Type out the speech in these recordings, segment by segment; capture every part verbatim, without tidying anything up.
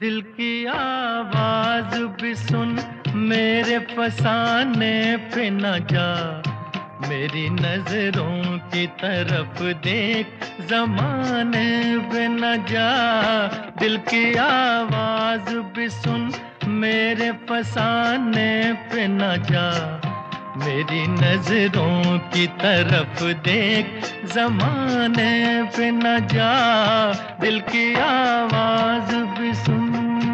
दिल की आवाज भी सुन, मेरे फसाने पे न जा। मेरी नजरों की तरफ देख, जमाने पे न जा। दिल की आवाज भी सुन, मेरे फसाने पे न जा। मेरी नजरों की तरफ देख, जमाने पे न जा। दिल की आवाज भी सुन।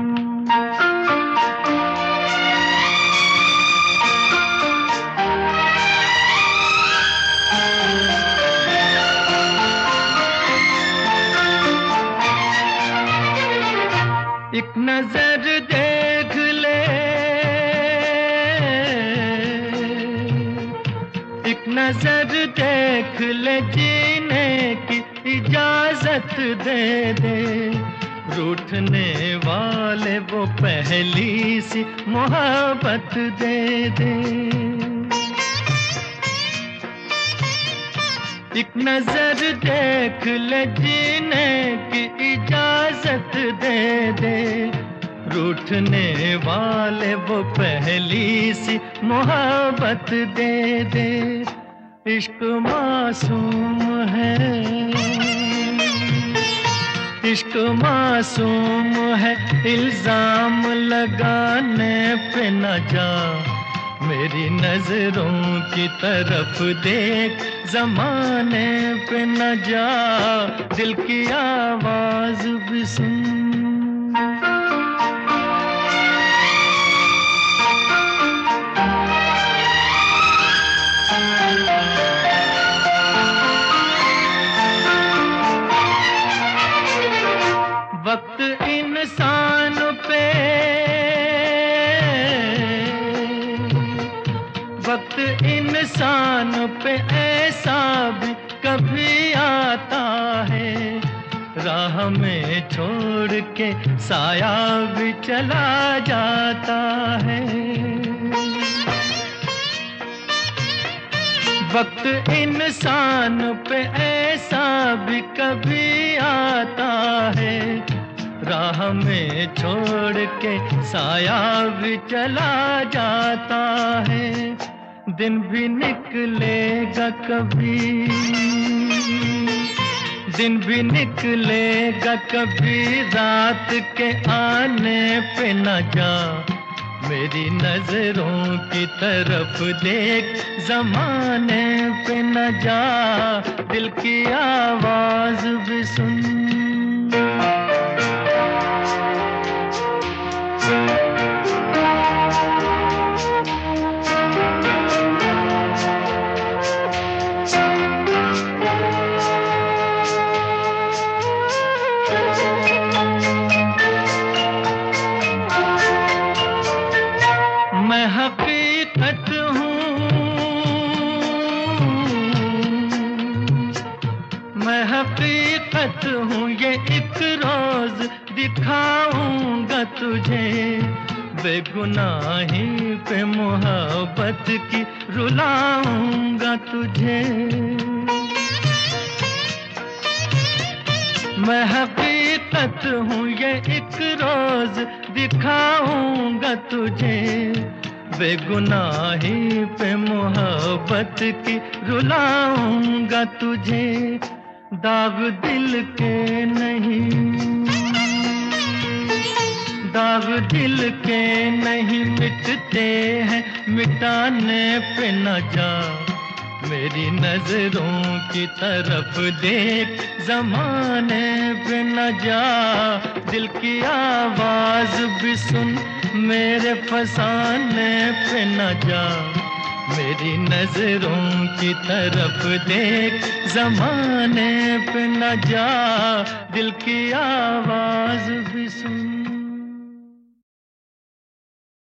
एक नजर देख ले, एक नजर देख ले, जीने की इजाजत दे दे। रूठने वाले वो पहली सी मोहब्बत दे दे। एक नजर देख ले, जीने की इजाजत दे दे। रूठने वाले वो पहली सी मोहब्बत दे दे। इश्क मासूम है, इश्क मासूम है, इल्जाम लगाने पे न जा। मेरी नजरों की तरफ देख, जमाने पे न जा। दिल की आवाज भी सुन। वक्त इंसान पे, वक्त इंसान पे ऐसा भी कभी आता है। राह में छोड़ के साया भी चला जाता है। वक्त इंसान पे ऐसा भी कभी आता है। राह में छोड़ के साया भी चला जाता है। दिन भी निकलेगा कभी, दिन भी निकलेगा कभी, रात के आने पे न जा। मेरी नजरों की तरफ देख, जमाने पे न जा। दिल की आवाज भी सुन। मैं हकीकत हूँ, मैं हकीकत हूँ, ये एक रोज दिखाऊंगा तुझे। बेगुनाही पे मोहब्बत की रुलाऊंगा तुझे। मैं हकीकत हूँ, ये एक रोज दिखाऊंगा तुझे। बेगुनाही पे मोहब्बत की रुलाऊंगा तुझे। दाग दिल के नहीं, दाग दिल के नहीं मिटते हैं, मिटाने पे न जा। मेरी नजरों की तरफ देख, जमाने पे न जा। दिल की आवाज भी सुन, मेरे फसाने पे न जा। मेरी नजरों की तरफ देख, जमाने पे न जा। दिल की आवाज भी सुन।